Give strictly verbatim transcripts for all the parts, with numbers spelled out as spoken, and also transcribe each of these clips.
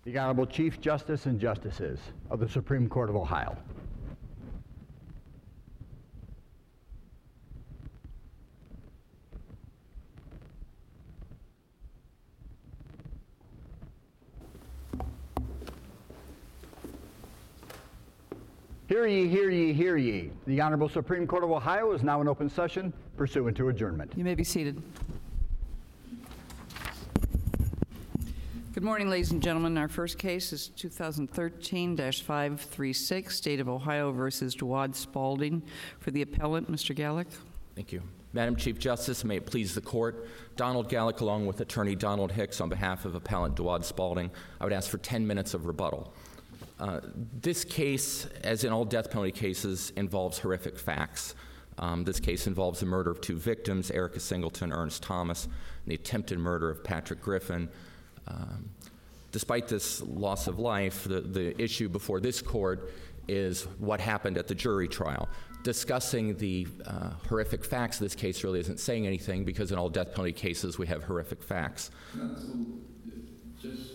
The Honorable Chief Justice and Justices of the Supreme Court of Ohio. Hear ye, hear ye, hear ye. The Honorable Supreme Court of Ohio is now in open session pursuant to adjournment. You may be seated. Good morning, ladies and gentlemen. Our first case is two thousand thirteen dash five thirty-six, State of Ohio versus Dewad Spalding. For the appellant, Mister Gallick. Thank you. Madam Chief Justice, may it please the court, Donald Gallick along with Attorney Donald Hicks on behalf of appellant Dewad Spalding, I would ask for ten minutes of rebuttal. Uh, this case, as in all death penalty cases, involves horrific facts. Um, this case involves the murder of two victims, Erica Singleton, Ernest Thomas, and the attempted murder of Patrick Griffin. Um, despite this loss of life, the, the issue before this court is what happened at the jury trial. Discussing the uh, horrific facts of this case really isn't saying anything because in all death penalty cases we have horrific facts. Just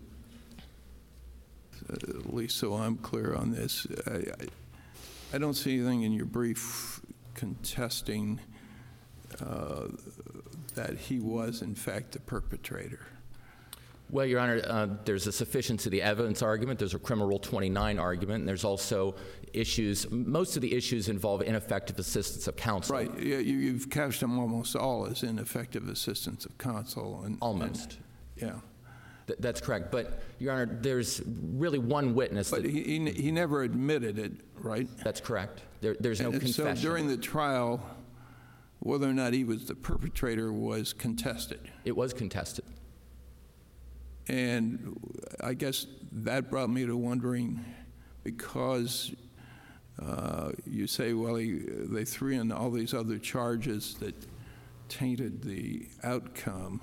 at least so I'm clear on this, I, I, I don't see anything in your brief contesting uh, that he was in fact the perpetrator. Well, Your Honor, uh, there's a sufficiency of the evidence argument, there's a Criminal Rule twenty-nine argument, and there's also issues, most of the issues involve ineffective assistance of counsel. Right, yeah, you, you've couched them almost all as ineffective assistance of counsel. And, Almost. And, yeah. Th- that's correct, but Your Honor, there's really one witness. But that, he, he, he never admitted it, right? That's correct. There, there's no and confession. So during the trial, whether or not he was the perpetrator was contested. It was contested. And I guess that brought me to wondering, because uh, you say, well, he, they threw in all these other charges that tainted the outcome,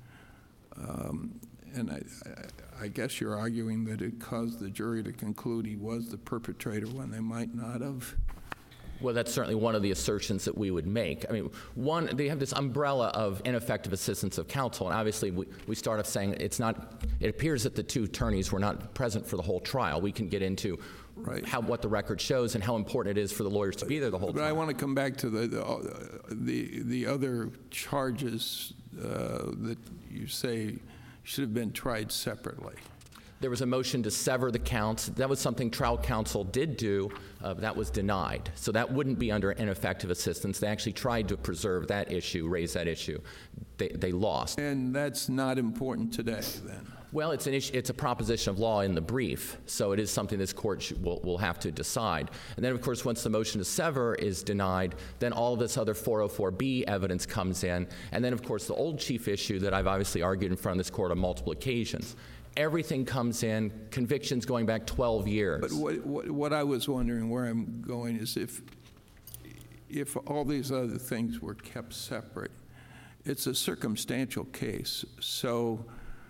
um, and I, I, I guess you're arguing that it caused the jury to conclude he was the perpetrator when they might not have. Well, that's certainly one of the assertions that we would make. I mean, one, they have this umbrella of ineffective assistance of counsel, and obviously we, we start off saying it's not, it appears that the two attorneys were not present for the whole trial. We can get into right. how, what the record shows and how important it is for the lawyers to be there the whole but time. But I want to come back to the, the, uh, the, the other charges uh, that you say should have been tried separately. There was a motion to sever the counts. That was something trial counsel did do. Uh, that was denied. So that wouldn't be under ineffective assistance. They actually tried to preserve that issue, raise that issue. They, they lost. And that's not important today, then? Well, it's an issue, it's a proposition of law in the brief, so it is something this court should, will, will have to decide. And then, of course, once the motion to sever is denied, then all of this other four oh four B evidence comes in. And then, of course, the old chief issue that I've obviously argued in front of this court on multiple occasions. Everything comes in, convictions going back twelve years. But what, what, what I was wondering, where I'm going, is if, if all these other things were kept separate, it's a circumstantial case, so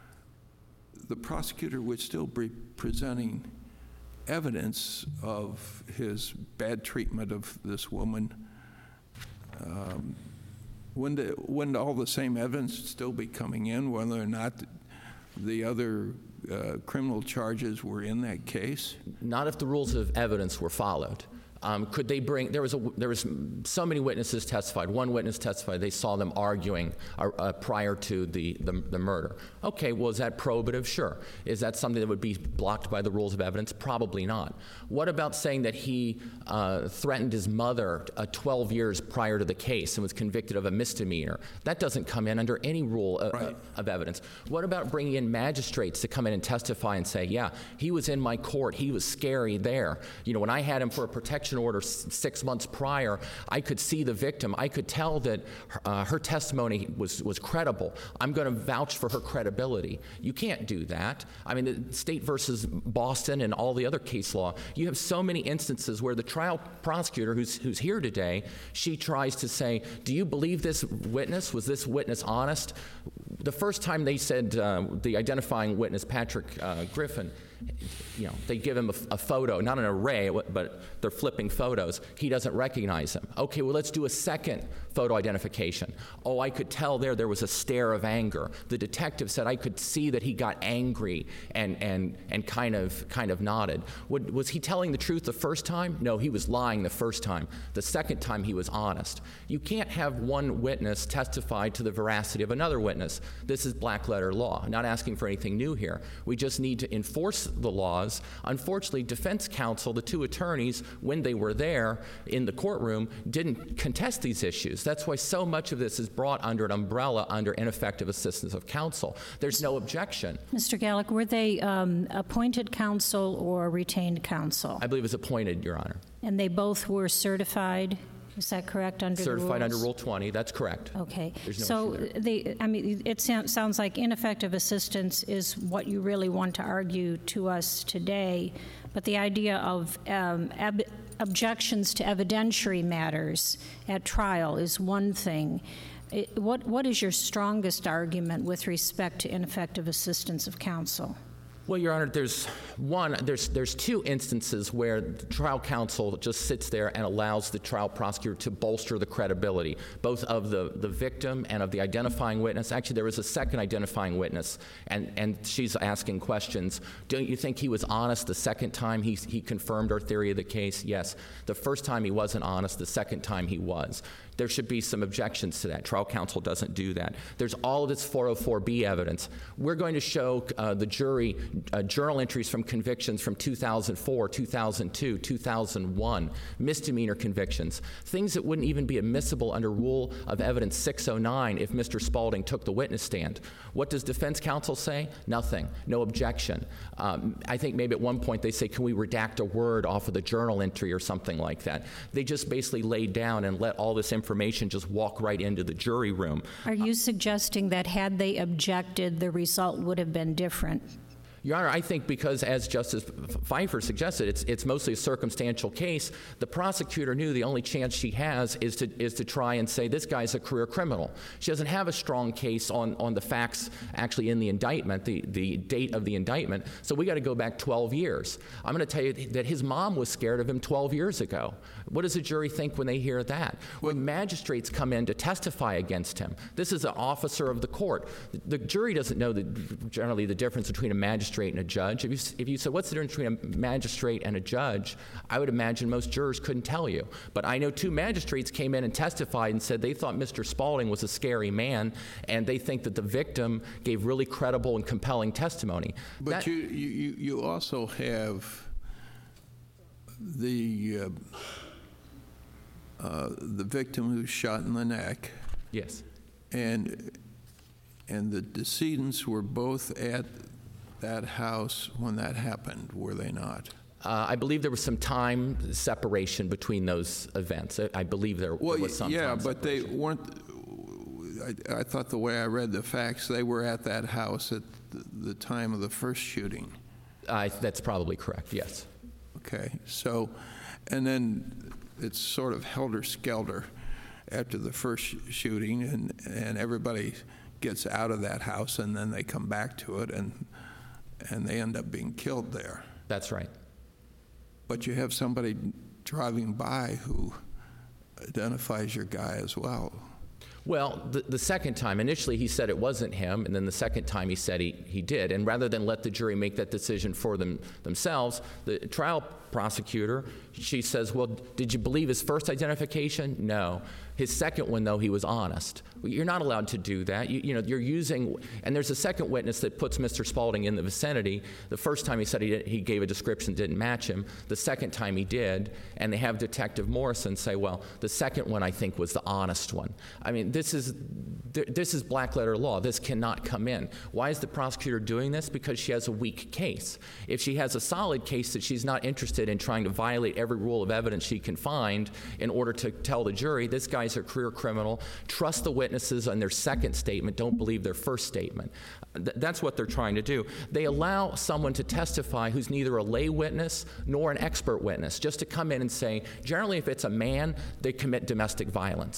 the prosecutor would still be presenting evidence of his bad treatment of this woman. Um, wouldn't, it, wouldn't all the same evidence still be coming in, whether or not the other uh, criminal charges were in that case? Not if the rules of evidence were followed. Um, could they bring, there was, a, there was so many witnesses testified. One witness testified they saw them arguing uh, uh, prior to the, the, the murder. Okay, well, is that probative? Sure. Is that something that would be blocked by the rules of evidence? Probably not. What about saying that he uh, threatened his mother uh, twelve years prior to the case and was convicted of a misdemeanor? That doesn't come in under any rule of, right. of evidence. What about bringing in magistrates to come in and testify and say, yeah, he was in my court, he was scary there. You know, when I had him for a protection order s- six months prior, I could see the victim. I could tell that uh, her testimony was, was credible. I'm going to vouch for her credibility. You can't do that. I mean, the State versus Boston and all the other case law, you have so many instances where the trial prosecutor who's, who's here today, she tries to say, do you believe this witness? Was this witness honest? The first time they said uh, the identifying witness, Patrick uh, Griffin, You know, they give him a, a photo, not an array, but they're flipping photos. He doesn't recognize him. Okay, well, let's do a second photo identification. Oh, I could tell there there was a stare of anger. The detective said I could see that he got angry and and and kind of kind of nodded. Would, was he telling the truth the first time? No, he was lying the first time. The second time he was honest. You can't have one witness testify to the veracity of another witness. This is black letter law. I'm not asking for anything new here. We just need to enforce the laws. Unfortunately, defense counsel, the two attorneys, when they were there in the courtroom, didn't contest these issues. That's why so much of this is brought under an umbrella under ineffective assistance of counsel. There's no objection. Mister Gallick, were they um, appointed counsel or retained counsel? I believe it was appointed, Your Honor. And they both were certified? Is that correct under the rules? Certified under Rule twenty, that's correct. Okay. There's no so issue there. the, I mean, it sounds, sounds like ineffective assistance is what you really want to argue to us today, but the idea of um, ab- objections to evidentiary matters at trial is one thing. It, what, what is your strongest argument with respect to ineffective assistance of counsel? Well, Your Honor, there's one, there's there's two instances where the trial counsel just sits there and allows the trial prosecutor to bolster the credibility, both of the, the victim and of the identifying witness. Actually, there was a second identifying witness, and, and she's asking questions. Don't you think he was honest the second time he, he confirmed our theory of the case? Yes. The first time he wasn't honest, the second time he was. There should be some objections to that. Trial counsel doesn't do that. There's all of this four oh four B evidence. We're going to show uh, the jury uh, journal entries from convictions from two thousand four, two thousand two, two thousand one, misdemeanor convictions, things that wouldn't even be admissible under Rule of Evidence six oh nine if Mister Spaulding took the witness stand. What does defense counsel say? Nothing. No objection. Um, I think maybe at one point they say, can we redact a word off of the journal entry or something like that? They just basically laid down and let all this information information just walk right into the jury room. Are you suggesting that had they objected, the result would have been different? Your Honor, I think because, as Justice Pfeiffer suggested, it's it's mostly a circumstantial case. The prosecutor knew the only chance she has is to is to try and say this guy's a career criminal. She doesn't have a strong case on, on the facts actually in the indictment, the, the date of the indictment. So we got to go back twelve years. I'm going to tell you that his mom was scared of him twelve years ago. What does a jury think when they hear that? When magistrates come in to testify against him, this is an officer of the court. The jury doesn't know the, generally the difference between a magistrate and a judge. If you, if you said, what's the difference between a magistrate and a judge, I would imagine most jurors couldn't tell you. But I know two magistrates came in and testified and said they thought Mister Spaulding was a scary man, and they think that the victim gave really credible and compelling testimony. But that, you, you, you also have the, uh, uh, the victim who's shot in the neck. Yes. And, and the decedents were both at that house when that happened, were they not? Uh, I believe there was some time separation between those events. I, I believe there, well, there was some yeah, time but separation. they weren't. I, I thought the way I read the facts, they were at that house at the, the time of the first shooting. Uh, that's probably correct, yes. Okay, so, and then it's sort of helter-skelter after the first sh- shooting, and, and everybody gets out of that house, and then they come back to it, and and they end up being killed there. That's right. But you have somebody driving by who identifies your guy as well. Well, the, the second time, initially he said it wasn't him, and then the second time he said he, he did. And rather than let the jury make that decision for them themselves, the trial prosecutor, she says, well, did you believe his first identification? No. His second one, though, he was honest. Well, you're not allowed to do that. You, you know, you're using, and there's a second witness that puts Mister Spaulding in the vicinity. The first time he said he, did, he gave a description that didn't match him. The second time he did, and they have Detective Morrison say, well, the second one I think was the honest one. I mean, this is this is black letter law. This cannot come in. Why is the prosecutor doing this? Because she has a weak case. If she has a solid case that she's not interested in trying to violate every rule of evidence she can find in order to tell the jury, this guy's a career criminal, trust the witnesses on their second statement, don't believe their first statement. Th- that's what they're trying to do. They allow someone to testify who's neither a lay witness nor an expert witness, just to come in and say, generally if it's a man, they commit domestic violence.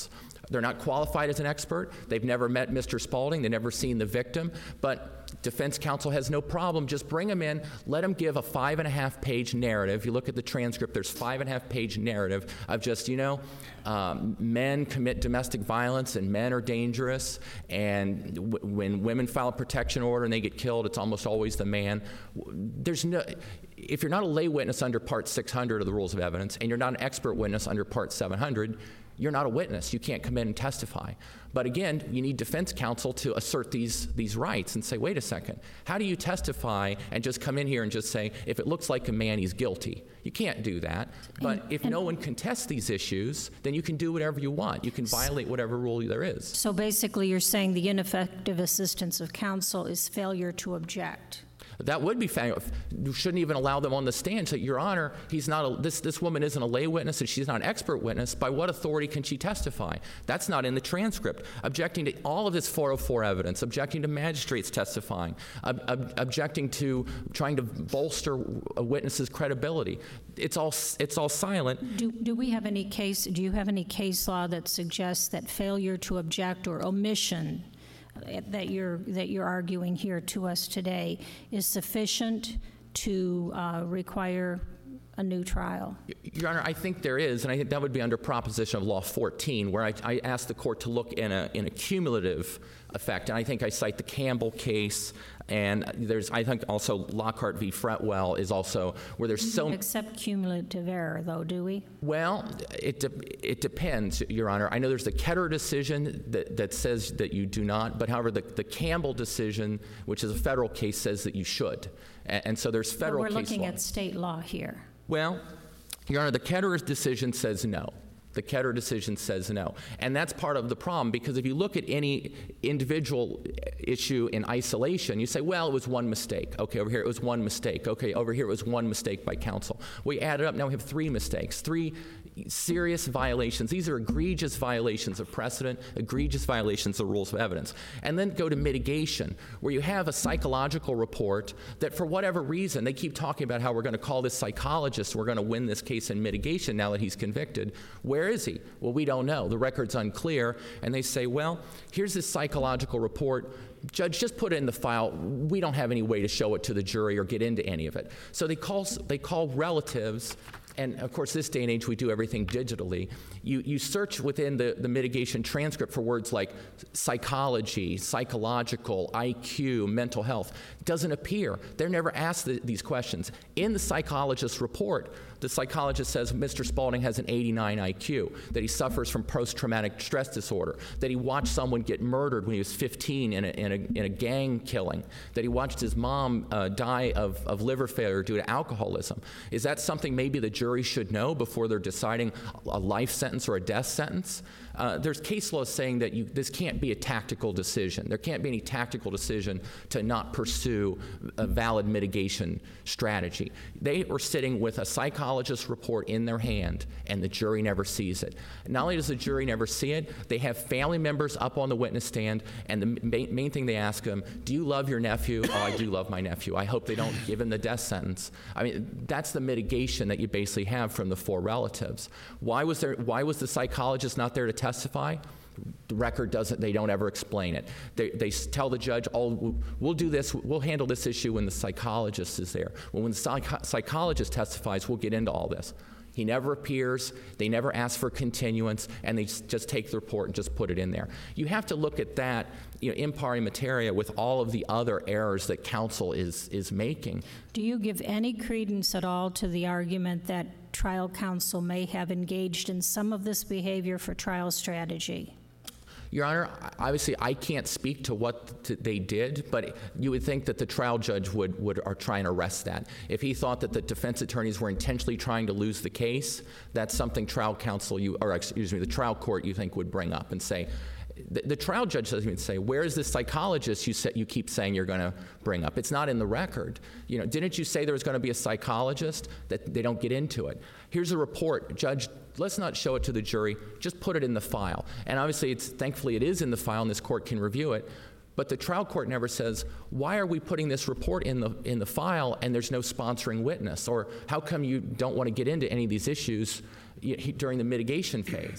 They're not qualified as an expert. They've never met Mister Spaulding. They've never seen the victim. But defense counsel has no problem. Just bring them in. Let them give a five and a half page narrative. You look at the transcript, there's five and a half page narrative of just, you know, um, men commit domestic violence and men are dangerous. And w- when women file a protection order and they get killed, it's almost always the man. There's no... If you're not a lay witness under Part six hundred of the Rules of Evidence and you're not an expert witness under Part seven hundred, you're not a witness. You can't come in and testify. But again, you need defense counsel to assert these, these rights and say, wait a second, how do you testify and just come in here and just say, if it looks like a man, he's guilty? You can't do that. But And- if and- no one contests these issues, then you can do whatever you want. You can violate whatever rule there is. So basically, you're saying the ineffective assistance of counsel is failure to object. That would be fa- you shouldn't even allow them on the stand. So, Your Honor, he's not a, this this woman isn't a lay witness and she's not an expert witness. By what authority can she testify? That's not in the transcript. Objecting to all of this four oh four evidence, objecting to magistrates testifying, ob- ob- objecting to trying to bolster a witness's credibility. It's all it's all silent. Do, do we have any case, do you have any case law that suggests that failure to object or omission that you're that you're arguing here to us today is sufficient to uh, require a new trial? Your Honor, I think there is, and I think that would be under Proposition of Law fourteen, where I, I asked the court to look in a in a cumulative effect. And I think I cite the Campbell case, and there's I think also Lockhart v. Fretwell is also where there's so Accept cumulative error, though, do we? well, it de- it depends, Your Honor. I know there's the Ketter decision that, that says that you do not, but however, the, the Campbell decision, which is a federal case, says that you should. And, and so there's But federal we're case looking law. at state law here. Well, Your Honor, the Ketter decision says no. The Ketter decision says no. And that's part of the problem, because if you look at any individual issue in isolation, you say, well, it was one mistake. Okay, over here it was one mistake. Okay, over here it was one mistake by counsel. We add it up, now we have three mistakes, three serious violations. These are egregious violations of precedent, egregious violations of rules of evidence. And then go to mitigation, where you have a psychological report that for whatever reason, they keep talking about how we're going to call this psychologist, we're going to win this case in mitigation now that he's convicted. Where is he? Well, we don't know. The record's unclear. And they say, well, here's this psychological report. Judge, just put it in the file. We don't have any way to show it to the jury or get into any of it. So they call, they call relatives. And of course, this day and age, we do everything digitally. You, you search within the, the mitigation transcript for words like psychology, psychological, I Q, mental health. It doesn't appear. They're never asked the, these questions. In the psychologist's report, the psychologist says Mister Spaulding has an eighty-nine I Q, that he suffers from post-traumatic stress disorder, that he watched someone get murdered when he was fifteen in a, in a, in a gang killing, that he watched his mom uh, die of, of liver failure due to alcoholism. Is that something maybe the jury should know before they're deciding a life sentence or a death sentence? Uh, there's case law saying that you, this can't be a tactical decision. There can't be any tactical decision to not pursue a valid mitigation strategy. They are sitting with a psychologist's report in their hand, and the jury never sees it. Not only does the jury never see it, they have family members up on the witness stand, and the main, main thing they ask them, do you love your nephew? Oh, I do love my nephew. I hope they don't give him the death sentence. I mean, that's the mitigation that you basically have from the four relatives. Why was there? Why was the psychologist not there to testify? The record doesn't, they don't ever explain it. They, they tell the judge, oh, we'll do this, we'll handle this issue when the psychologist is there. Well, when the psych- psychologist testifies, we'll get into all this. He never appears, they never ask for continuance, and they just take the report and just put it in there. You have to look at that, you know, in pari materia with all of the other errors that counsel is, is making. Do you give any credence at all to the argument that trial counsel may have engaged in some of this behavior for trial strategy? Your Honor, obviously I can't speak to what t- they did, but you would think that the trial judge would, would or try and arrest that. If he thought that the defense attorneys were intentionally trying to lose the case, that's something trial counsel, you, or excuse me, the trial court you think would bring up and say, the, the trial judge doesn't even say, where is this psychologist you, say, you keep saying you're going to bring up? It's not in the record. You know, didn't you say there was going to be a psychologist? That they don't get into it. Here's a report, Judge, let's not show it to the jury, just put it in the file. And obviously, it's thankfully it is in the file and this court can review it. But the trial court never says, why are we putting this report in the in the file and there's no sponsoring witness? Or how come you don't want to get into any of these issues during the mitigation phase?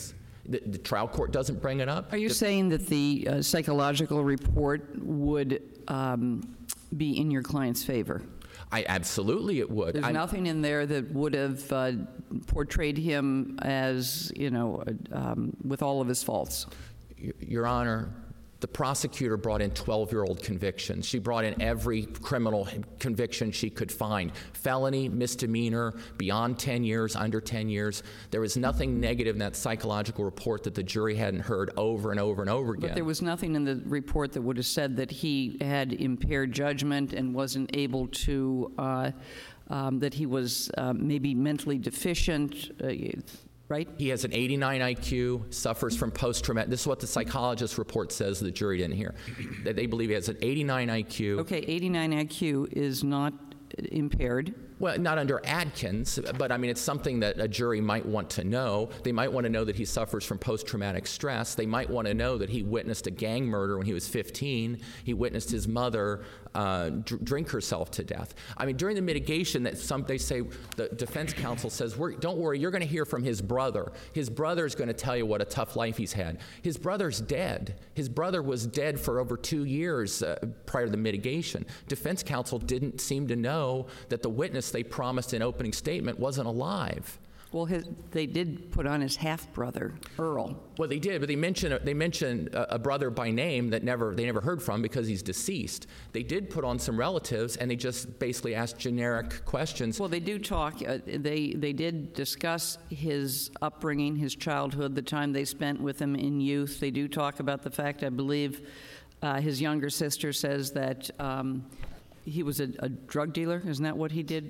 The, the trial court doesn't bring it up. Are you The- saying that the uh, psychological report would um, be in your client's favor? I absolutely it would. There's I'm- nothing in there that would have uh, portrayed him as, you know, uh, um, with all of his faults. Y- Your Honor, the prosecutor brought in twelve-year-old convictions. She brought in every criminal conviction she could find. Felony, misdemeanor, beyond ten years, under ten years. There was nothing negative in that psychological report that the jury hadn't heard over and over and over again. But there was nothing in the report that would have said that he had impaired judgment and wasn't able to, uh, um, that he was uh, maybe mentally deficient, uh, right? He has an eighty-nine I Q, suffers from post-traumatic. This is what the psychologist report says the jury didn't hear. That they believe he has an eighty-nine I Q. Okay, eighty-nine I Q is not impaired. Well, not under Adkins, but I mean, it's something that a jury might want to know. They might want to know that he suffers from post-traumatic stress. They might want to know that he witnessed a gang murder when he was fifteen. He witnessed his mother uh, dr- drink herself to death. I mean, during the mitigation, that some they say the defense counsel says, We're, "Don't worry, you're going to hear from his brother. His brother's going to tell you what a tough life he's had." His brother's dead. His brother was dead for over two years uh, prior to the mitigation. Defense counsel didn't seem to know that the witness they promised in opening statement wasn't alive. Well, his, they did put on his half-brother, Earl. Well, they did, but they mentioned they mentioned a, a brother by name that never they never heard from because he's deceased. They did put on some relatives, and they just basically asked generic questions. Well, they do talk, uh, they, they did discuss his upbringing, his childhood, the time they spent with him in youth. They do talk about the fact, I believe, uh, his younger sister says that um, he was a, a drug dealer. Isn't that what he did?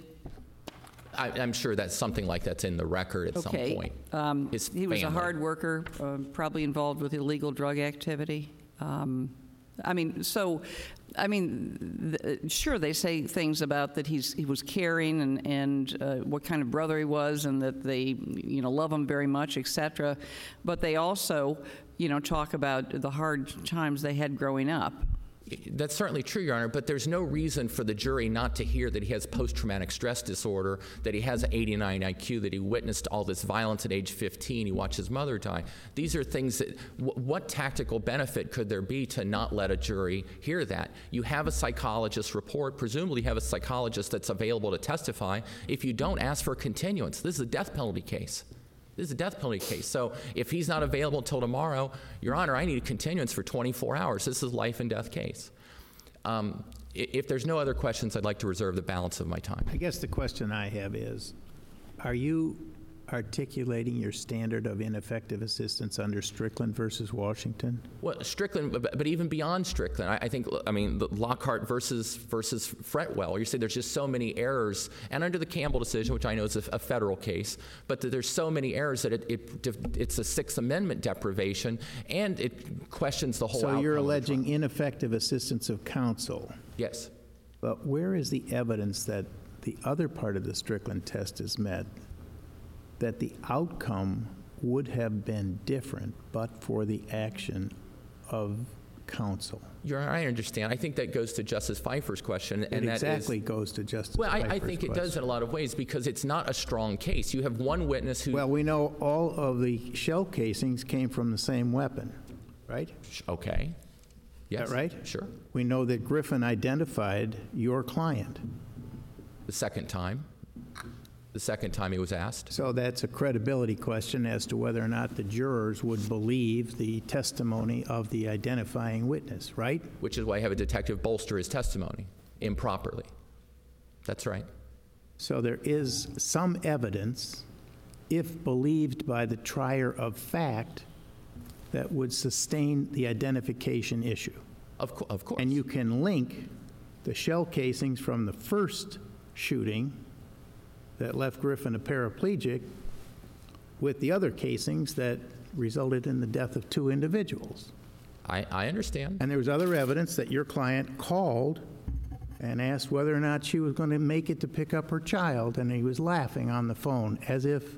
I, I'm sure that something like that's in the record at Okay. some point. Um, His he was a family. hard worker, uh, probably involved with illegal drug activity. Um, I mean, so, I mean, th- sure, they say things about that he's he was caring and and uh, what kind of brother he was, and that they, you know, love him very much, et cetera. But they also, you know, talk about the hard times they had growing up. That's certainly true, Your Honor, but there's no reason for the jury not to hear that he has post-traumatic stress disorder, that he has an eighty-nine I Q, that he witnessed all this violence at age fifteen, he watched his mother die. These are things that, w- what tactical benefit could there be to not let a jury hear that? You have a psychologist report, presumably you have a psychologist that's available to testify. If you don't, ask for a continuance. This is a death penalty case. This is a death penalty case. So if he's not available until tomorrow, Your Honor, I need a continuance for twenty-four hours. This is a life and death case. Um, i- if there's no other questions, I'd like to reserve the balance of my time. I guess the question I have is, are you articulating your standard of ineffective assistance under Strickland versus Washington? Well, Strickland, but, but even beyond Strickland, I, I think, I mean, the Lockhart versus versus Fretwell, you say there's just so many errors, and under the Campbell decision, which I know is a, a federal case, but that there's so many errors that it, it it's a Sixth Amendment deprivation, and it questions the whole So outcome you're of the alleging trial. ineffective assistance of counsel, Yes. but where is the evidence that the other part of the Strickland test is met, that the outcome would have been different but for the action of counsel? Your Honor, I understand. I think that goes to Justice Pfeiffer's question, It and that is... exactly goes to Justice Well, I, I Pfeiffer's think it does question. in a lot of ways because it's not a strong case. You have one witness who... Well, we know all of the shell casings came from the same weapon, right? Okay. Yes. Is that right? Sure. We know that Griffin identified your client. The second time. The second time he was asked. So that's a credibility question as to whether or not the jurors would believe the testimony of the identifying witness, right? Which is why I have a detective bolster his testimony improperly. That's right. So there is some evidence, if believed by the trier of fact, that would sustain the identification issue. Of, co- of course. And you can link the shell casings from the first shooting that left Griffin a paraplegic with the other casings that resulted in the death of two individuals. I, I understand. And there was other evidence that your client called and asked whether or not she was going to make it to pick up her child, and he was laughing on the phone as if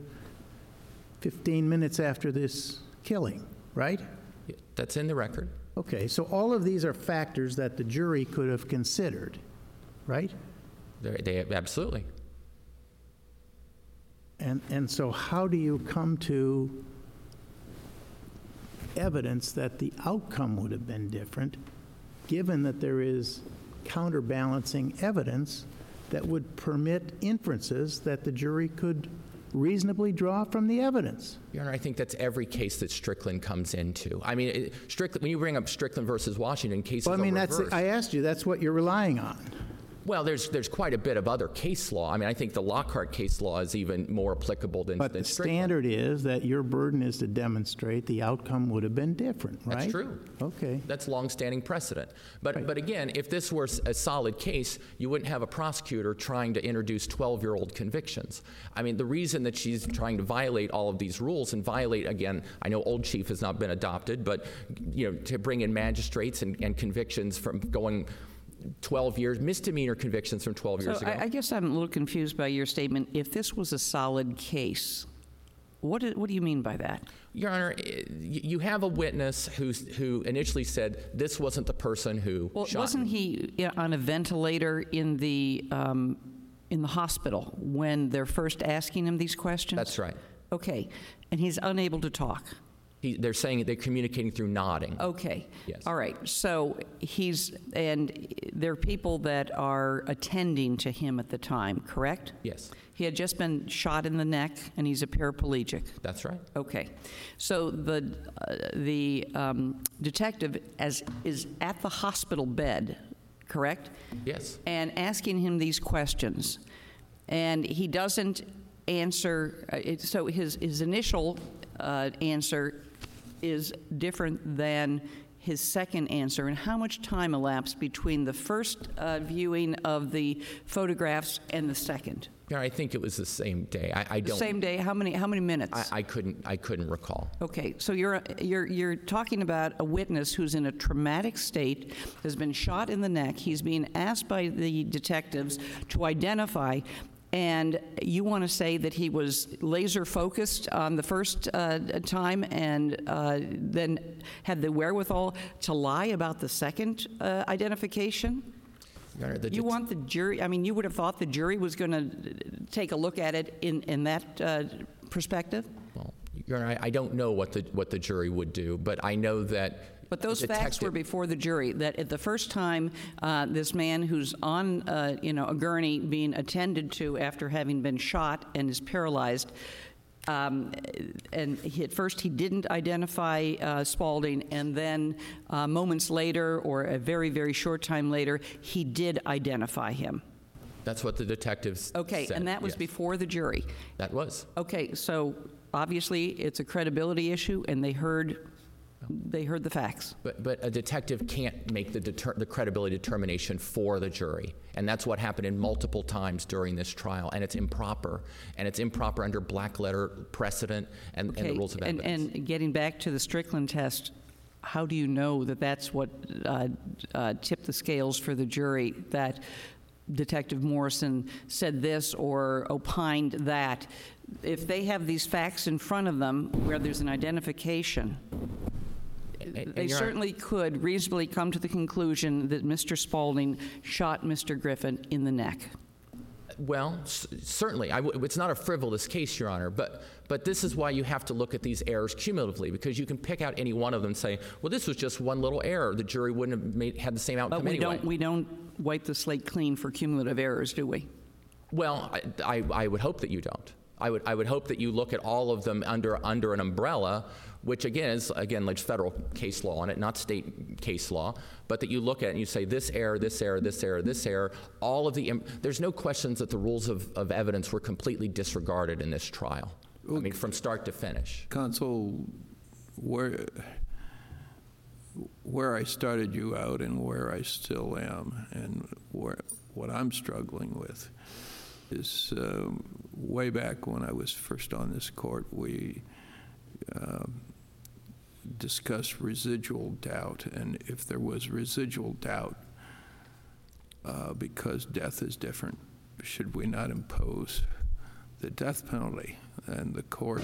fifteen minutes after this killing, right? That's in the record. Okay, so all of these are factors that the jury could have considered, right? They, they absolutely. And, and so how do you come to evidence that the outcome would have been different, given that there is counterbalancing evidence that would permit inferences that the jury could reasonably draw from the evidence. Your Honor, I think that's every case that Strickland comes into. I mean, it, Strickland, when you bring up Strickland versus Washington, cases Well, I mean, are that's, reversed. I asked you, that's what you're relying on. Well, there's there's quite a bit of other case law. I mean, I think the Lockhart case law is even more applicable than, But than the Strickland. standard is that your burden is to demonstrate the outcome would have been different, right? That's true. Okay. That's longstanding precedent. But Right. but again, if this were a solid case, you wouldn't have a prosecutor trying to introduce twelve-year-old convictions. I mean, the reason that she's trying to violate all of these rules and violate, again, I know Old Chief has not been adopted, but you know, to bring in magistrates and, and convictions from going twelve years, misdemeanor convictions from twelve years So ago. I, I guess I'm a little confused by your statement. If this was a solid case, what do, what do you mean by that? Your Honor, eh, y- you have a witness who's, who initially said this wasn't the person who Well, shot wasn't me. he yeah, on a ventilator in the um, in the hospital when they're first asking him these questions? That's right. Okay, and he's unable to talk. He, they're saying they're communicating through nodding. Okay. Yes. All right. So he's, and there are people that are attending to him at the time, correct? Yes, He had just been shot in the neck, and he's a paraplegic. that's right. Okay. So the uh, the um, detective as is at the hospital bed, correct? Yes. And asking him these questions, and he doesn't answer. Uh, it, so his his initial uh, answer is different than his second answer. And how much time elapsed between the first uh, viewing of the photographs and the second? Yeah, I think it was the same day. I, I The don't. same day. How many? How many minutes? I, I couldn't. I couldn't recall. Okay, so you're you're you're talking about a witness who's in a traumatic state, has been shot in the neck. He's being asked by the detectives to identify, and you want to say that he was laser focused on the first uh, time, and uh, then had the wherewithal to lie about the second uh, identification? Your Honor, the You det- want the jury? I mean, you would have thought the jury was going to take a look at it in in that uh, perspective. Well, Your Honor, I, I don't know what the what the jury would do, but I know that. But those the facts were detective- before the jury, that at the first time, uh, this man who's on, uh, you know, a gurney being attended to after having been shot and is paralyzed, um, and he, at first he didn't identify uh, Spaulding, and then uh, moments later, or a very, very short time later, he did identify him. That's what the detectives Okay, said, and that was yes. before the jury. That was. Okay, so obviously it's a credibility issue, and they heard, they heard the facts. But, but a detective can't make the, deter, the credibility determination for the jury. And that's what happened in multiple times during this trial. And it's improper. And it's improper under black letter precedent and, and the Okay, rules of and, evidence. and getting back to the Strickland test, how do you know that that's what uh, uh, tipped the scales for the jury, that Detective Morrison said this or opined that? If they have these facts in front of them where there's an identification, And- and they Your Honor, certainly could reasonably come to the conclusion that Mister Spaulding shot Mister Griffin in the neck. Well, c- certainly. I w- it's not a frivolous case, Your Honor, but, but this is why you have to look at these errors cumulatively, because you can pick out any one of them and say, well, this was just one little error. The jury wouldn't have made, had the same outcome But we anyway. don't, we don't wipe the slate clean for cumulative errors, do we? Well, I, I, I would hope that you don't. I would, I would hope that you look at all of them under, under an umbrella, which again is, again, like federal case law on it, not state case law, but that you look at it and you say this error, this error, this error, this error, all of the, im- there's no questions that the rules of, of evidence were completely disregarded in this trial. I mean, from start to finish. Counsel, where, where I started you out and where I still am, and where, what I'm struggling with is um, way back when I was first on this court, we um, discussed residual doubt, and if there was residual doubt, uh, because death is different, should we not impose the death penalty? And the court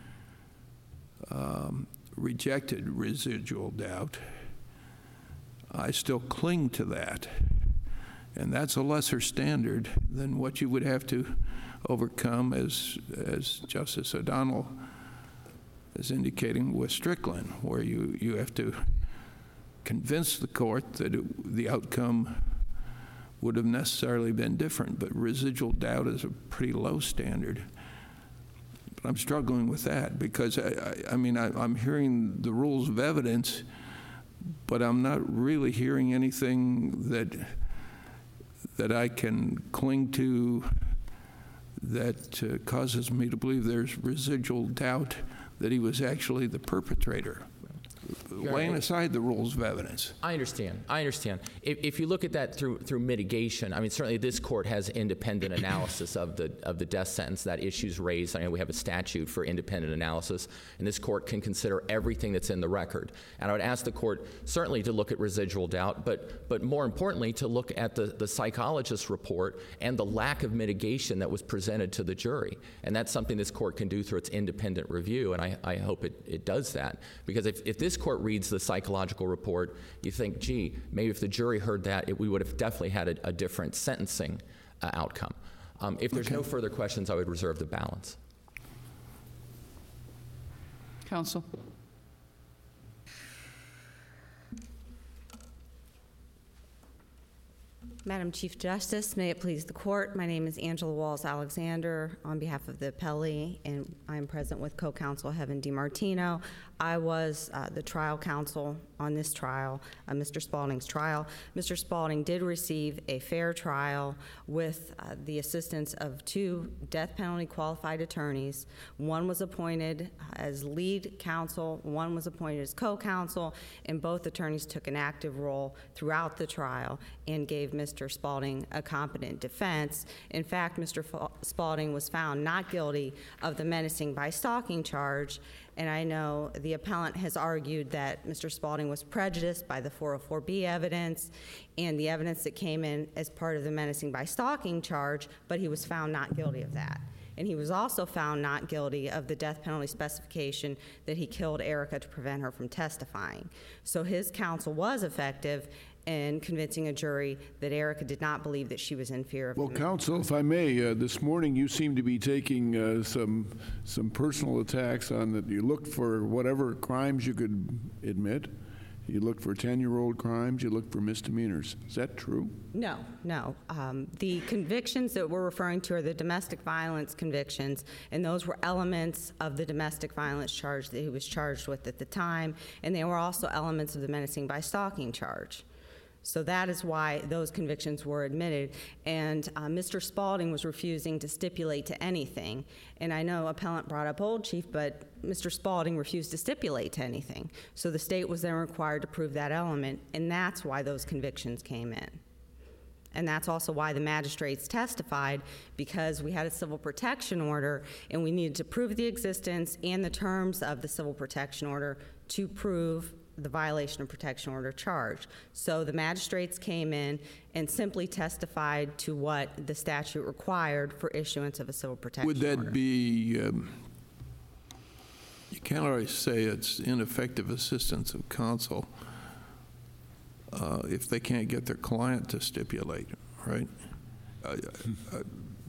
um, rejected residual doubt. I still cling to that. And that's a lesser standard than what you would have to overcome, as, as Justice O'Donnell as indicating with Strickland, where you, you have to convince the court that it, the outcome would have necessarily been different, but residual doubt is a pretty low standard. But I'm struggling with that because, I, I, I mean, I, I'm hearing the rules of evidence, but I'm not really hearing anything that that I can cling to that uh, causes me to believe there's residual doubt that he was actually the perpetrator. Laying aside the rules of evidence. I understand. I understand. If, if you look at that through through mitigation, I mean, certainly this court has independent analysis of the of the death sentence. That issue's raised. I know we have a statute for independent analysis, and this court can consider everything that's in the record. And I would ask the court certainly to look at residual doubt, but but more importantly to look at the the psychologist's report and the lack of mitigation that was presented to the jury. And that's something this court can do through its independent review. And I, I hope it, it does that, because if if this court reads the psychological report, you think, gee, maybe if the jury heard that, it, we would have definitely had a, a different sentencing uh, outcome. Um, if there's Okay. no further questions, I would reserve the balance. Counsel? Madam Chief Justice, may it please the court, my name is Angela Walls-Alexander on behalf of the appellee, and I'm present with co-counsel Heaven DiMartino. I was uh, the trial counsel on this trial, uh, Mister Spaulding's trial. Mister Spaulding did receive a fair trial with uh, the assistance of two death penalty qualified attorneys. One was appointed as lead counsel, one was appointed as co-counsel, and both attorneys took an active role throughout the trial and gave Mister Spaulding a competent defense. In fact, Mister Spaulding was found not guilty of the menacing by stalking charge, and I know the appellant has argued that Mister Spaulding was prejudiced by the four oh four B evidence and the evidence that came in as part of the menacing by stalking charge, but he was found not guilty of that. And he was also found not guilty of the death penalty specification that he killed Erica to prevent her from testifying. So his counsel was effective in convincing a jury that Erica did not believe that she was in fear of Well, him. counsel, if I may, uh, this morning you seem to be taking uh, some some personal attacks on that. You looked for whatever crimes you could admit. You looked for ten-year-old crimes. You looked for misdemeanors. Is that true? No, no. Um, the convictions that we're referring to are the domestic violence convictions, and those were elements of the domestic violence charge that he was charged with at the time, and they were also elements of the menacing by stalking charge. So that is why those convictions were admitted. And uh, Mister Spaulding was refusing to stipulate to anything. And I know appellant brought up Old Chief, but Mister Spaulding refused to stipulate to anything. So the state was then required to prove that element, and that's why those convictions came in. And that's also why the magistrates testified, because we had a civil protection order and we needed to prove the existence and the terms of the civil protection order to prove the violation of protection order charge. So the magistrates came in and simply testified to what the statute required for issuance of a civil protection Would that order. be, um, you can't always say it's ineffective assistance of counsel uh, if they can't get their client to stipulate, right? Uh, uh,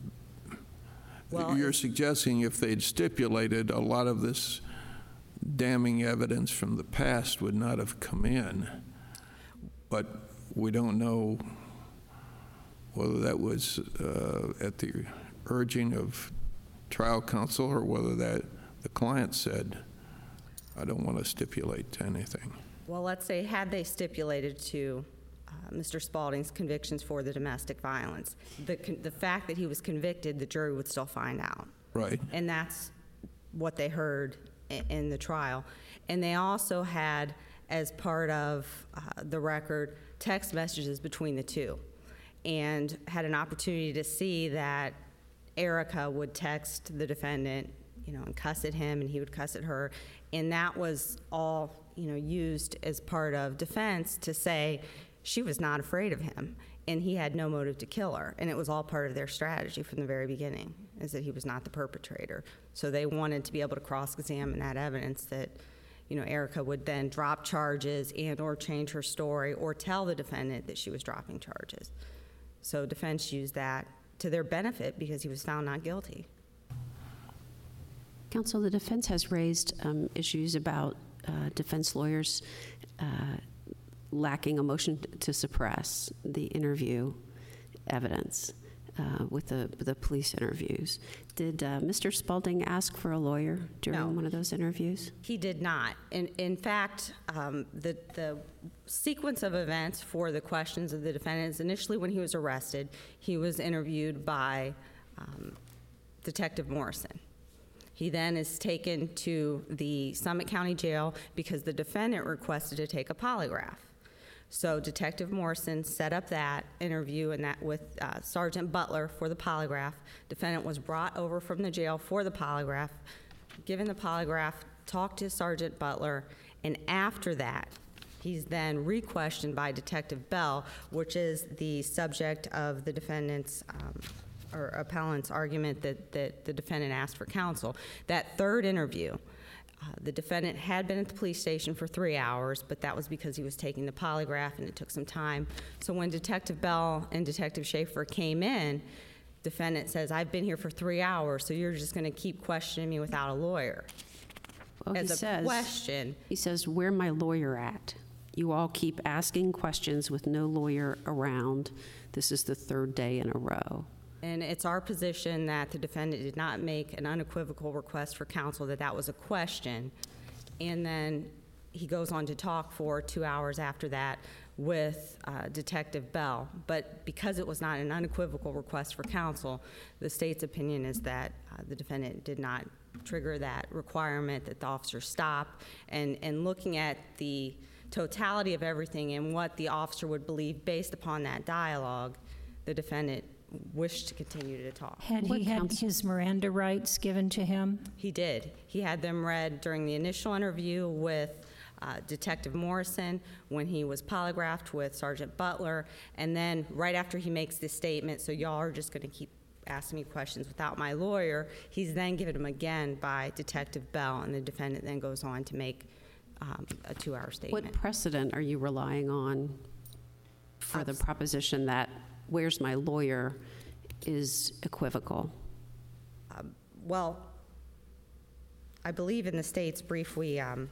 Well, You're if- suggesting if they'd stipulated, a lot of this damning evidence from the past would not have come in, but we don't know whether that was uh, at the urging of trial counsel or whether that the client said, I don't want to stipulate to anything. Well, let's say had they stipulated to uh, Mister Spaulding's convictions for the domestic violence, the, con- the fact that he was convicted, the jury would still find out. Right. And that's what they heard i- in the trial. And they also had, as part of uh, the record, text messages between the two, and had an opportunity to see that Erica would text the defendant, you know, and cuss at him, and he would cuss at her. And that was all, you know, used as part of defense to say she was not afraid of him, and he had no motive to kill her. And it was all part of their strategy from the very beginning, is that he was not the perpetrator. So they wanted to be able to cross-examine that evidence that, you know, Erica would then drop charges and or change her story or tell the defendant that she was dropping charges. So defense used that to their benefit because he was found not guilty. Counsel, the defense has raised um, issues about uh, defense lawyers uh, lacking a motion to suppress the interview evidence uh, with the, the police interviews. Did uh, Mister Spalding ask for a lawyer during No. one of those interviews? He did not. In, in fact, um, the, the sequence of events for the questions of the defendant is initially when he was arrested, he was interviewed by um, Detective Morrison. He then is taken to the Summit County Jail because the defendant requested to take a polygraph. So Detective Morrison set up that interview and that with uh, Sergeant Butler for the polygraph. Defendant was brought over from the jail for the polygraph, given the polygraph, talked to Sergeant Butler, and after that, he's then re-questioned by Detective Bell, which is the subject of the defendant's um, or appellant's argument that, that the defendant asked for counsel. That third interview, Uh, the defendant had been at the police station for three hours, but that was because he was taking the polygraph and it took some time. So when Detective Bell and Detective Schaefer came in, defendant says, I've been here for three hours, so you're just going to keep questioning me without a lawyer. Well, As he a says, question. He says, where my lawyer at? You all keep asking questions with no lawyer around. This is the third day in a row. And it's our position that the defendant did not make an unequivocal request for counsel, that that was a question. And then he goes on to talk for two hours after that with uh, Detective Bell. But because it was not an unequivocal request for counsel, the state's opinion is that uh, the defendant did not trigger that requirement that the officer stop. And, and looking at the totality of everything and what the officer would believe based upon that dialogue, the defendant wished to continue to talk. Had What he had counts- his Miranda rights given to him? He did. He had them read during the initial interview with uh, Detective Morrison, when he was polygraphed with Sergeant Butler, and then right after he makes this statement, so y'all are just going to keep asking me questions without my lawyer, he's then given them again by Detective Bell, and the defendant then goes on to make um, a two-hour statement. What precedent are you relying on for the proposition that where's my lawyer is equivocal? Um, well, I believe in the state's brief, we, um,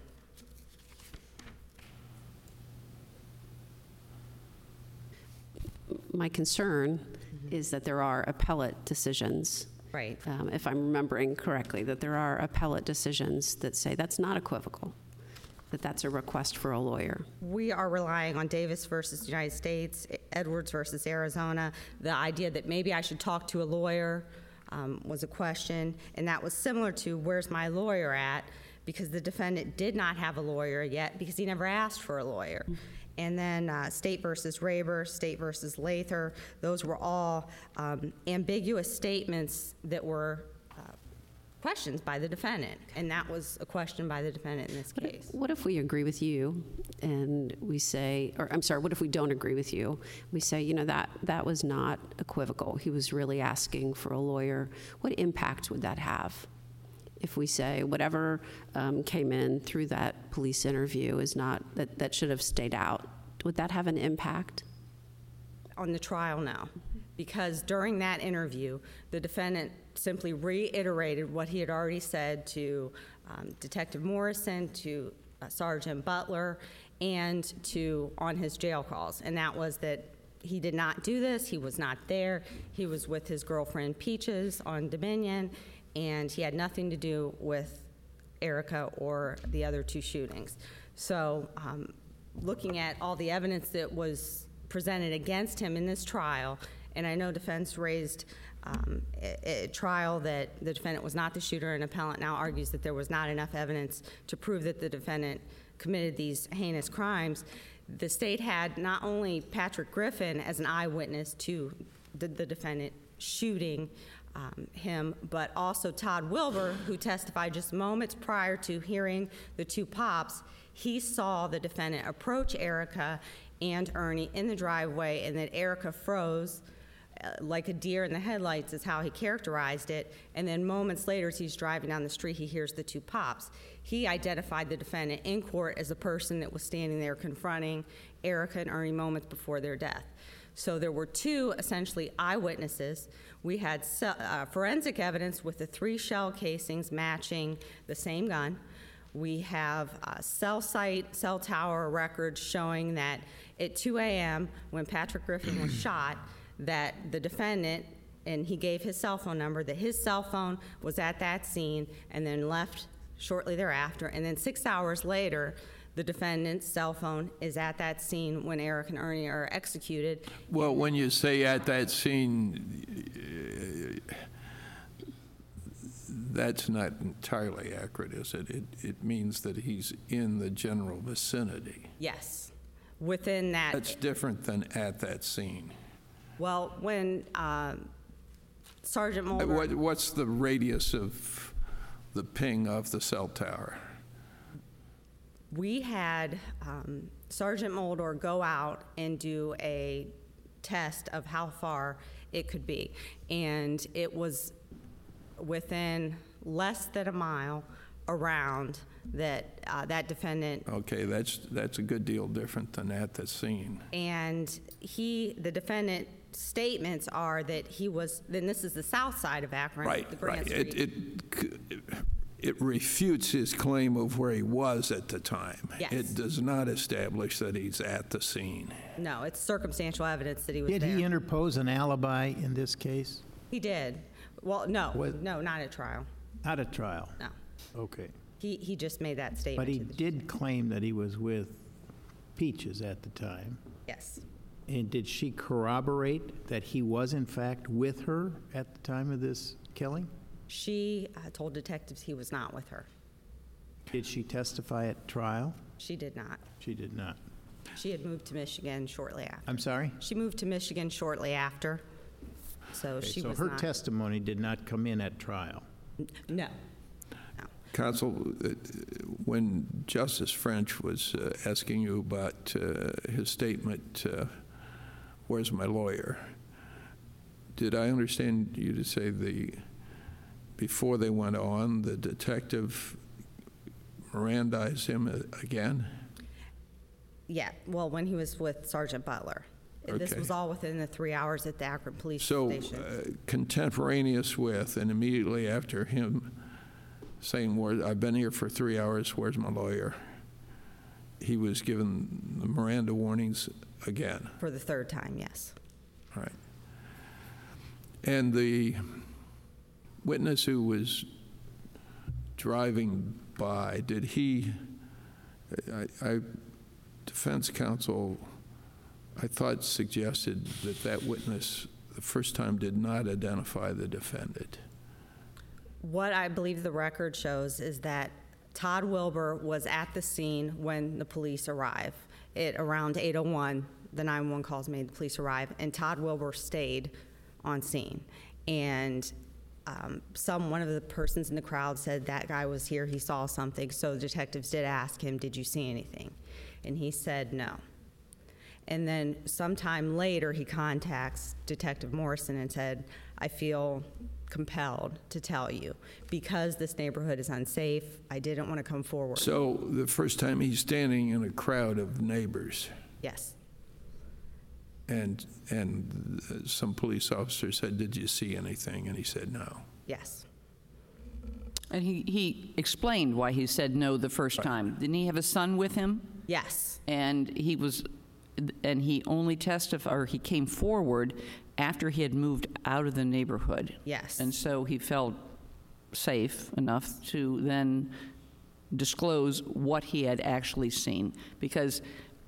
My concern is that there are appellate decisions, right. um, if I'm remembering correctly, that there are appellate decisions that say that's not equivocal, that that's a request for a lawyer. We are relying on Davis versus United States, Edwards versus Arizona. The idea that maybe I should talk to a lawyer um, was a question, and that was similar to where's my lawyer at, because the defendant did not have a lawyer yet because he never asked for a lawyer. Mm-hmm. And then uh, State versus Raber, State versus Lather, those were all um, ambiguous statements that were uh, questions by the defendant, and that was a question by the defendant in this case. What if we agree with you and we say, or I'm sorry, what if we don't agree with you? We say, you know, that, that was not equivocal. He was really asking for a lawyer. What impact would that have? If we say whatever um, came in through that police interview is not, that, that should have stayed out, would that have an impact? On the trial, no. Because during that interview, the defendant simply reiterated what he had already said to um, Detective Morrison, to uh, Sergeant Butler, and to on his jail calls. And that was that he did not do this, he was not there, he was with his girlfriend Peaches on Dominion, and he had nothing to do with Erica or the other two shootings. So um, looking at all the evidence that was presented against him in this trial, and I know defense raised um, a, a trial that the defendant was not the shooter, and appellant now argues that there was not enough evidence to prove that the defendant committed these heinous crimes. The state had not only Patrick Griffin as an eyewitness to the, the defendant shooting um, him, but also Todd Wilbur, who testified just moments prior to hearing the two pops. He saw the defendant approach Erica and Ernie in the driveway, and that Erica froze uh, like a deer in the headlights is how he characterized it. And then moments later, as he's driving down the street, he hears the two pops. He identified the defendant in court as a person that was standing there confronting Erica and Ernie moments before their death. So there were two essentially eyewitnesses. We had ce- uh, forensic evidence with the three shell casings matching the same gun. We have uh, cell site, cell tower records showing that at two a.m. when Patrick Griffin was shot, that the defendant, and he gave his cell phone number, that his cell phone was at that scene and then left shortly thereafter. And then six hours later, the defendant's cell phone is at that scene when Eric and Ernie are executed. Well, when you say at that scene, uh, that's not entirely accurate, is it? It, it means that he's in the general vicinity. Yes, within that. That's different than at that scene. Well, when um, Sergeant Mulder. What, what's the radius of the ping of the cell tower? We had um, Sergeant Mulder go out and do a test of how far it could be. And it was within less than a mile around that uh, that defendant. Okay, that's, that's a good deal different than at the scene. And he, the defendant, statements are that he was, then this is the south side of Akron. Right, the Grant right. It, Street. it, it refutes his claim of where he was at the time. Yes. It does not establish that he's at the scene. No, it's circumstantial evidence that he was Did there. he interpose an alibi in this case? He did. Well, no, Was- no, not at trial. Not at trial? No. Okay. He, he just made that statement. But he to the- did claim that he was with Peaches at the time. Yes. And did she corroborate that he was in fact with her at the time of this killing? She uh, told detectives he was not with her. Did she testify at trial? She did not. She did not. She had moved to Michigan shortly after. I'm sorry? She moved to Michigan shortly after, so Okay, she so was her not. testimony did not come in at trial. No. Counsel, uh, when Justice French was uh, asking you about uh, his statement, uh, where's my lawyer, did I understand you to say the, before they went on, the detective Mirandized him again? Yeah, well, when he was with Sergeant Butler. This Okay. was all within the three hours at the Akron Police So Station. uh, contemporaneous with and immediately after him saying, "Where I've been here for three hours, where's my lawyer?" he was given the Miranda warnings again. For the third time, yes. All right. And the witness who was driving by, did he, I, I defense counsel, I thought suggested that that witness the first time did not identify the defendant. What I believe the record shows is that Todd Wilbur was at the scene when the police arrived. At around eight oh one, the nine one one calls made the police arrive, and Todd Wilbur stayed on scene. And um, some, one of the persons in the crowd said that guy was here, he saw something. So the detectives did ask him, did you see anything? And he said no. And then sometime later, he contacts Detective Morrison and said, I feel compelled to tell you because this neighborhood is unsafe. I didn't want to come forward. So the first time he's standing in a crowd of neighbors, Yes. and and some police officer said, "Did you see anything?" And he said, "No." Yes. And he, he explained why he said no the first time. Didn't he have a son with him? Yes. And he was, and he only testified, or he came forward after he had moved out of the neighborhood. Yes. And so he felt safe enough to then disclose what he had actually seen, because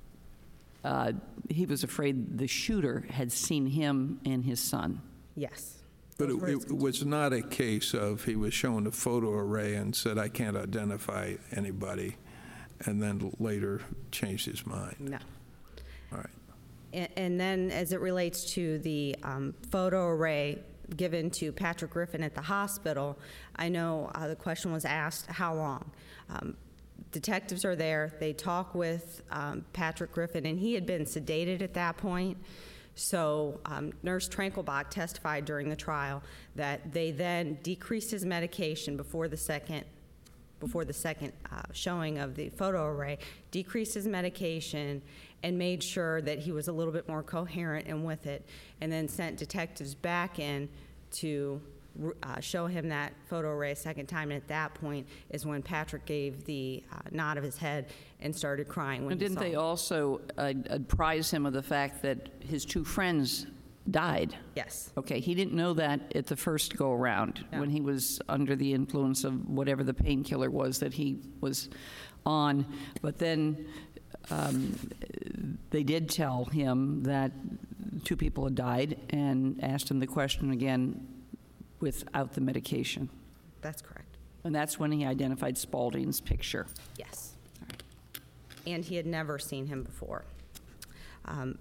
uh, he was afraid the shooter had seen him and his son. Yes. But Those were it, his it was not a case of he was shown a photo array and said, "I can't identify anybody," and then later changed his mind. No. All right. And, and then as it relates to the um, photo array given to Patrick Griffin at the hospital, I know uh, the question was asked, how long? Um, detectives are there. They talk with um, Patrick Griffin, and he had been sedated at that point. So um, Nurse Trankelbach testified during the trial that they then decreased his medication before the second before the second uh, showing of the photo array, decreased his medication and made sure that he was a little bit more coherent and with it, and then sent detectives back in to uh, show him that photo array a second time. And at that point is when Patrick gave the uh, nod of his head and started crying. When And he didn't saw they him. also uh, apprise him of the fact that his two friends died? Yes. Okay, he didn't know that at the first go-around, No. when he was under the influence of whatever the painkiller was that he was on. But then um, they did tell him that two people had died and asked him the question again without the medication. That's correct. And that's when he identified Spaulding's picture. Yes. And he had never seen him before. Um,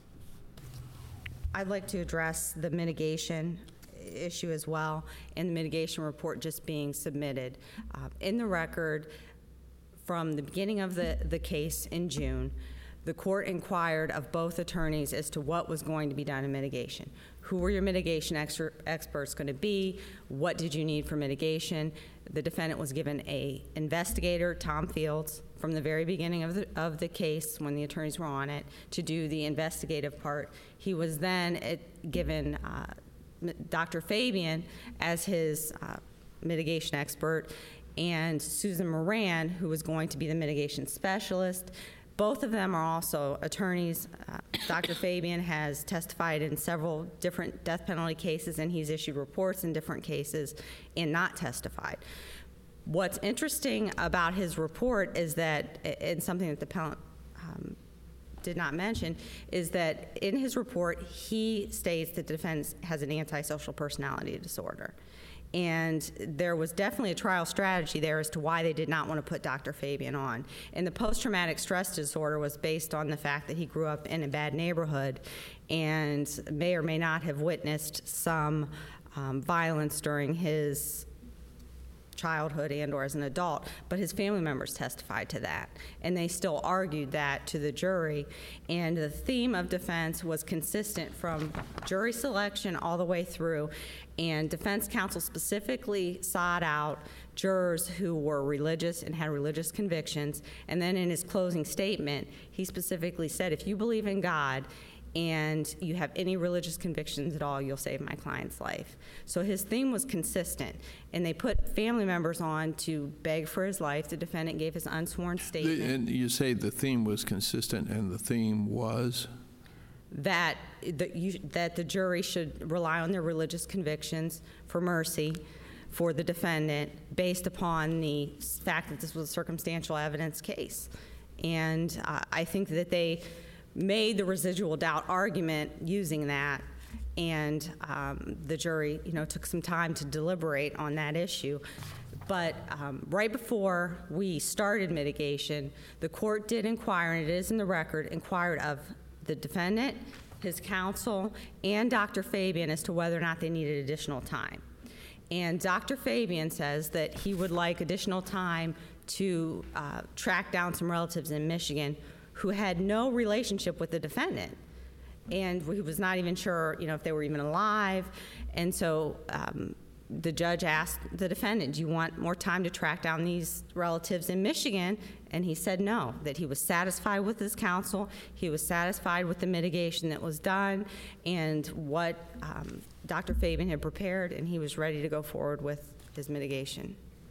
I'd like to address the mitigation issue as well, and the mitigation report just being submitted. Uh, in the record, from the beginning of the, the case in June, the court inquired of both attorneys as to what was going to be done in mitigation. Who were your mitigation exer- experts going to be? What did you need for mitigation? The defendant was given a investigator, Tom Fields, from the very beginning of the, of the case when the attorneys were on it, to do the investigative part. He was then it, given uh, Doctor Fabian as his uh, mitigation expert, and Susan Moran, who was going to be the mitigation specialist. Both of them are also attorneys. Uh, Doctor Fabian has testified in several different death penalty cases, and he's issued reports in different cases and not testified. What's interesting about his report is that, and something that the appellant um, did not mention, is that in his report, he states that the defendant has an antisocial personality disorder. And there was definitely a trial strategy there as to why they did not want to put Doctor Fabian on. And the post-traumatic stress disorder was based on the fact that he grew up in a bad neighborhood and may or may not have witnessed some um, violence during his childhood and or as an adult, but his family members testified to that, and they still argued that to the jury. And the theme of defense was consistent from jury selection all the way through, and defense counsel specifically sought out jurors who were religious and had religious convictions. And then in his closing statement, he specifically said, if you believe in God and you have any religious convictions at all, you'll save my client's life. So his theme was consistent, and they put family members on to beg for his life. The defendant gave his unsworn statement. And you say the theme was consistent, and the theme was? That the, you, that the jury should rely on their religious convictions for mercy for the defendant based upon the fact that this was a circumstantial evidence case. And uh, I think that they made the residual doubt argument using that, and um, the jury, you know, took some time to deliberate on that issue. But um, right before we started mitigation, the court did inquire, and it is in the record, inquired of the defendant, his counsel, and Doctor Fabian as to whether or not they needed additional time. And Doctor Fabian says that he would like additional time to uh, track down some relatives in Michigan who had no relationship with the defendant. And he was not even sure, you know, if they were even alive. And so um, the judge asked the defendant, do you want more time to track down these relatives in Michigan? And he said no, that he was satisfied with his counsel, he was satisfied with the mitigation that was done, and what um, Doctor Fabian had prepared, and he was ready to go forward with his mitigation.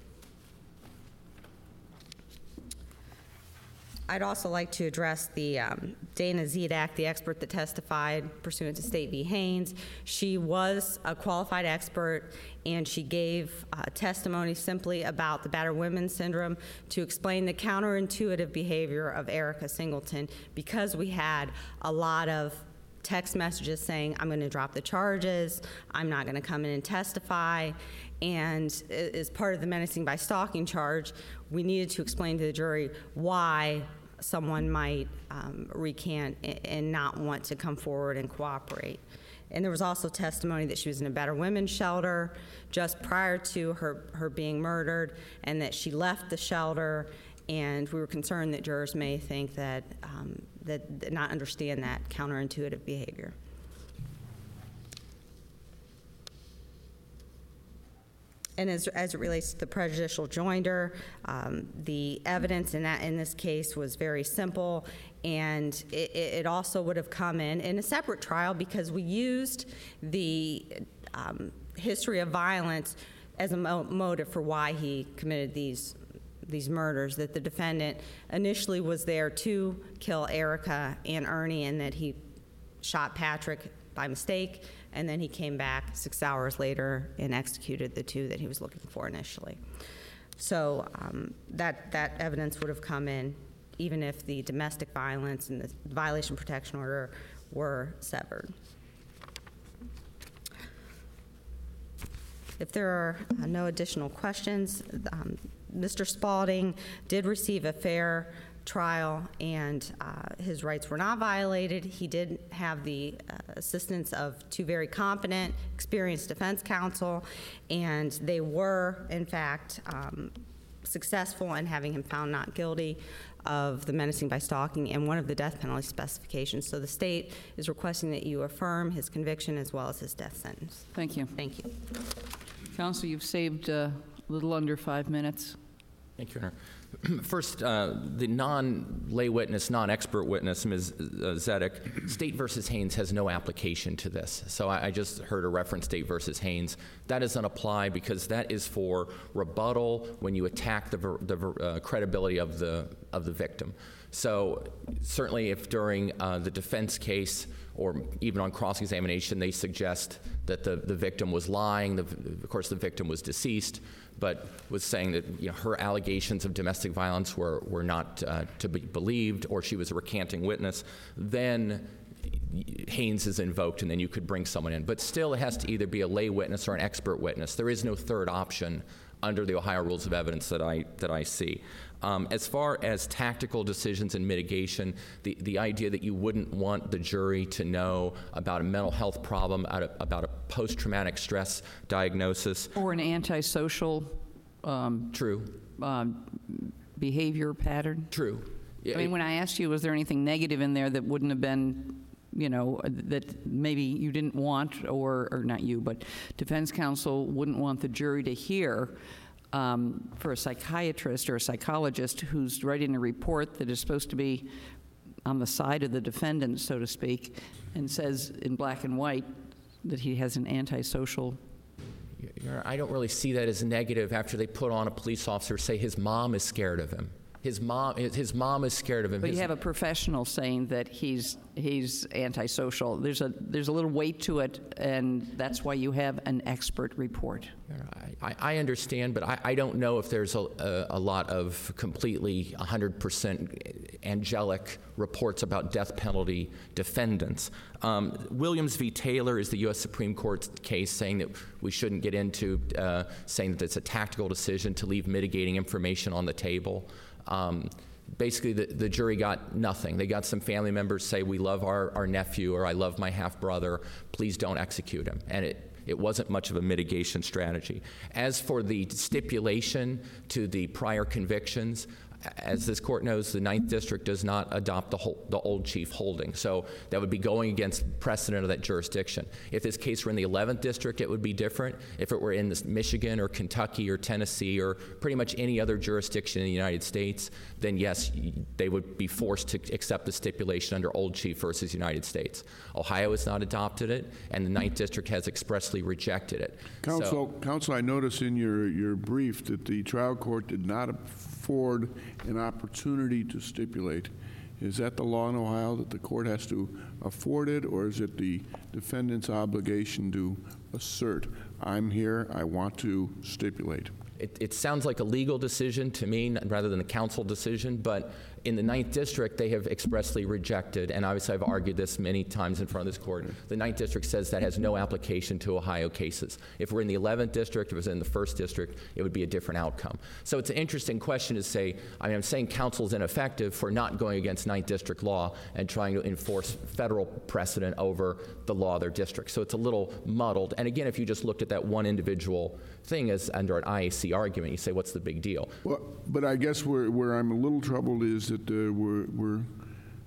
I'd also like to address the um, Dana Zedak, the expert that testified pursuant to State v. Haynes. She was a qualified expert, and she gave uh, testimony simply about the battered women syndrome to explain the counterintuitive behavior of Erica Singleton, because we had a lot of text messages saying, I'm going to drop the charges, I'm not going to come in and testify. And as part of the menacing by stalking charge, we needed to explain to the jury why someone might um, recant and not want to come forward and cooperate. And there was also testimony that she was in a battered women's shelter just prior to her, her being murdered, and that she left the shelter, and we were concerned that jurors may think that, um, that, that not understand that counterintuitive behavior. And as, as it relates to the prejudicial joinder, um, the evidence in that in this case was very simple, and it, it also would have come in in a separate trial because we used the um, history of violence as a mo motive for why he committed these these murders. That the defendant initially was there to kill Erica and Ernie, and that he shot Patrick by mistake, and then he came back six hours later and executed the two that he was looking for initially. So um, that, that evidence would have come in even if the domestic violence and the violation protection order were severed. If there are uh, no additional questions, um, Mister Spaulding did receive a fair trial, and uh, his rights were not violated. He did have the uh, assistance of two very competent, experienced defense counsel, and they were, in fact, um, successful in having him found not guilty of the menacing by stalking and one of the death penalty specifications. So the state is requesting that you affirm his conviction as well as his death sentence. Thank you. Thank you. Counsel, you've saved uh, a little under five minutes. Thank you, Your Honor. First, uh, the non-lay witness, non-expert witness, Miz Zedek, State versus Haynes has no application to this. So I, I just heard a reference, State versus Haynes. That doesn't apply because that is for rebuttal when you attack the, ver, the uh, credibility of the, of the victim. So certainly if during uh, the defense case or even on cross-examination they suggest that the, the victim was lying, the, of course the victim was deceased, but was saying that you know, her allegations of domestic violence were, were not uh, to be believed, or she was a recanting witness, then Haynes is invoked and then you could bring someone in. But still it has to either be a lay witness or an expert witness. There is no third option under the Ohio Rules of Evidence that I, that I see. Um, as far as tactical decisions and mitigation, the, the idea that you wouldn't want the jury to know about a mental health problem, about a post-traumatic stress diagnosis. Or an antisocial um, True. Um, behavior pattern. True. I mean, when I asked you, was there anything negative in there that wouldn't have been, you know, that maybe you didn't want, or, or not you, but defense counsel wouldn't want the jury to hear, um, for a psychiatrist or a psychologist who's writing a report that is supposed to be on the side of the defendant, so to speak, and says in black and white that he has an antisocial. I don't really see that as negative after they put on a police officer, say his mom is scared of him. His mom, his mom is scared of him. But his you have a professional saying that he's he's antisocial. There's a there's a little weight to it, and that's why you have an expert report. I, I understand, but I, I don't know if there's a, a, a lot of completely one hundred percent angelic reports about death penalty defendants. Um, Williams v. Taylor is the U S Supreme Court case saying that we shouldn't get into uh, saying that it's a tactical decision to leave mitigating information on the table. Um, basically, the, the jury got nothing. They got some family members say, we love our, our nephew, or I love my half-brother, please don't execute him. And it, it wasn't much of a mitigation strategy. As for the stipulation to the prior convictions, as this court knows, the Ninth District does not adopt the, whole, the old chief holding. So that would be going against precedent of that jurisdiction. If this case were in the Eleventh District, it would be different. If it were in this Michigan or Kentucky or Tennessee or pretty much any other jurisdiction in the United States, then yes, they would be forced to accept the stipulation under old chief versus United States. Ohio has not adopted it, and the Ninth District has expressly rejected it. Counsel, so, Counsel, I noticed in your, your brief that the trial court did not afford an opportunity to stipulate. Is that the law in Ohio, that the court has to afford it, or is it the defendant's obligation to assert, I'm here, I want to stipulate? It, it sounds like a legal decision to me rather than a counsel decision, but in the Ninth District, they have expressly rejected, and obviously I've argued this many times in front of this court. The Ninth District says that has no application to Ohio cases. If we're in the Eleventh District, if it was in the First District, it would be a different outcome. So it's an interesting question to say, I mean, I'm saying counsel's ineffective for not going against Ninth District law and trying to enforce federal precedent over the law of their district. So it's a little muddled. And again, if you just looked at that one individual thing as under an I A C argument, you say, what's the big deal? Well, but I guess where, where I'm a little troubled is that uh, we're, we're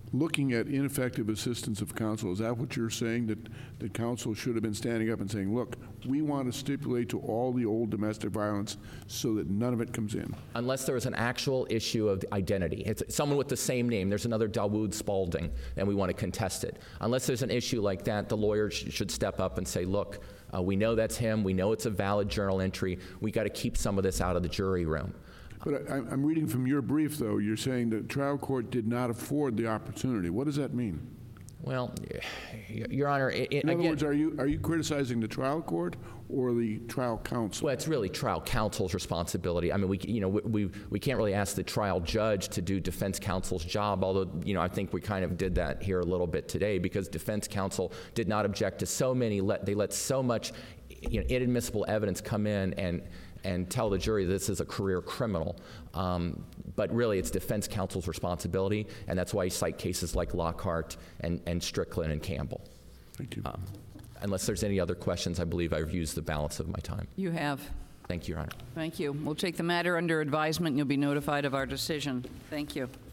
looking at ineffective assistance of counsel. Is that what you're saying, that the counsel should have been standing up and saying, look, we want to stipulate to all the old domestic violence so that none of it comes in? Unless there was an actual issue of identity. It's someone with the same name. There's another Dawood Spalding, and we want to contest it. Unless there's an issue like that, the lawyer sh- should step up and say, look, uh, we know that's him. We know it's a valid journal entry. We got to keep some of this out of the jury room. But I, I'm reading from your brief, though, you're saying that trial court did not afford the opportunity. What does that mean? Well, Your Honor, it, In other again, words, are you, are you criticizing the trial court or the trial counsel? well, it's really trial counsel's responsibility. I mean, we, you know, we, we, we can't really ask the trial judge to do defense counsel's job, although, you know, I think we kind of did that here a little bit today because defense counsel did not object to so many, let, they let so much, you know, inadmissible evidence come in and and tell the jury this is a career criminal. Um, but really, it's defense counsel's responsibility, and that's why you cite cases like Lockhart and, and Strickland and Campbell. Thank you. Um, unless there's any other questions, I believe I've used the balance of my time. You have. Thank you, Your Honor. Thank you. We'll take the matter under advisement, and you'll be notified of our decision. Thank you.